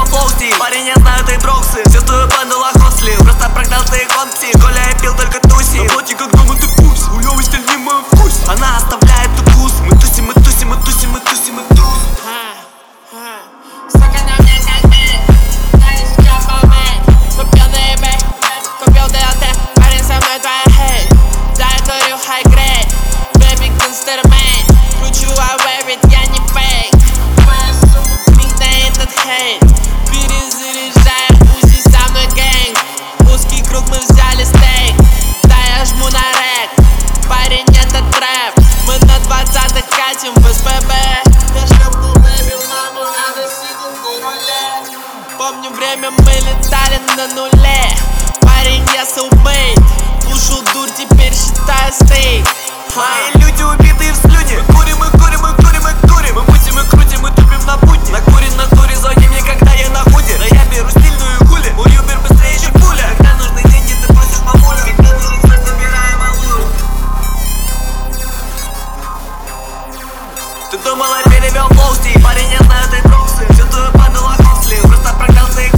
перевел флоу-стиль. Парень, я знаю, ты броксы, всю твою банду лохослив. Просто прогнал ты конти, Коля я пил только туси. На плоти как дома ты пусть, хуёвый стиль не мой вкус. Она оставляет укус, мы тусим, мы тусим, мы тусим, мы тусим, мы тусим. Сука на мне как бит, знаешь, я помыть. Купил на eBay, купил ДЛТ. Парень, со мной твоя хейт, да я курю high-grade. Baby, констермейт, кручу away, ведь я не фейк. Моя сука, на этот хейт. Перезаряжаем УЗИ, со мной гэнг. Узкий круг, мы взяли стейк. Да я жму на рэк, парень, это трэп. Мы на 20-х катим в СПБ. Я шлепну бэби маму, она сидит на руле. Помню время, мы летали на нуле. Парень, я soulmate, кушал дурь, теперь считаю стейк. Мои люди убитые в слюне. Мы курим, мы курим, мы курим, мы курим. Мы мутим, мы крутим, мы тупим на пути. На туре, звони мне, когда я на худе. Да я беру стильную хули, мой юбер быстрее, чем пуля. Когда нужны деньги, ты просишь мамуля. Когда нужен секс, набираем аллу. Ты думала, перевел флоу-стиль. Парень, я знаю, ты броксы, всю твою банду лохослив. Просто прогнал ты